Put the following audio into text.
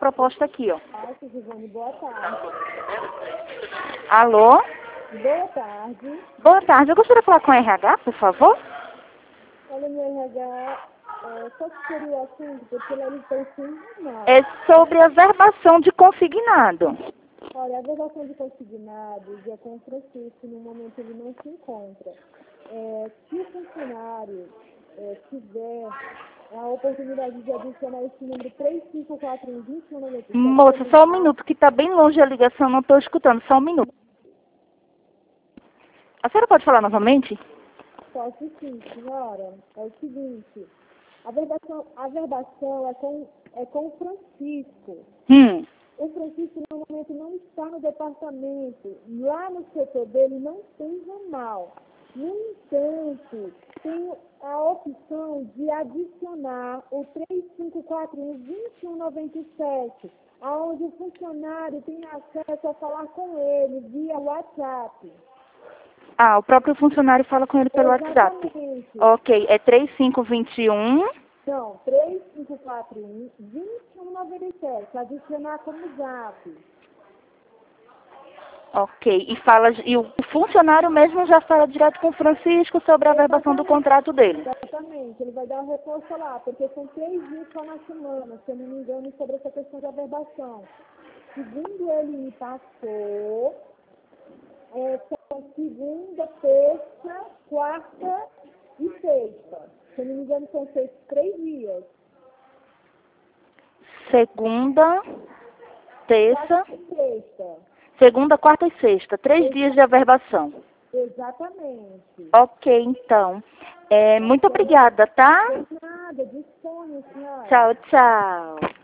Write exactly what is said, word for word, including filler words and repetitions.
proposta aqui, ó. Nossa, Giovanni, boa tarde. Alô? Boa tarde. Boa tarde. Eu gostaria de falar com o R H, por favor. Olha, meu R H, é, só que seria o assunto, porque ele está sem nada. É sobre a verbação de consignado. Olha, a vedação de consignados é com o Francisco, no momento ele não se encontra. É, se o funcionário é, tiver a oportunidade de adicionar esse número três cinco quatro um, dois um nove sete... Moça, só um minuto, que está bem longe a ligação, não estou escutando. Só um minuto. A senhora pode falar novamente? Posso sim, senhora. É o seguinte, a verbação, a verbação é com, é com o Francisco. Hum. O Francisco, no momento, não está no departamento. Lá no setor dele não tem ramal. No entanto, tem a opção de adicionar o três cinco quatro um, dois um nove sete, onde o funcionário tem acesso a falar com ele via WhatsApp. Ah, o próprio funcionário fala com ele pelo WhatsApp. Exatamente. Ok, é três cinco dois um. Não, três cinco quatro um, dois um nove sete, adicionar como zap. Ok, e, fala, e o funcionário mesmo já fala direto com o Francisco sobre a verbação do contrato dele. Exatamente, ele vai dar uma resposta lá, porque são três dias só na semana, se eu não me engano, sobre essa questão da verbação. Segundo ele me passou, é, são segunda, terça, quarta e sexta. Se eu não me engano, são seis, três dias. Segunda, terça, Quarta e sexta. segunda, quarta e sexta. Três dias de averbação. Exatamente. Ok, então. É, muito obrigada, tá? Nada, disponha, senhora. Tchau, tchau.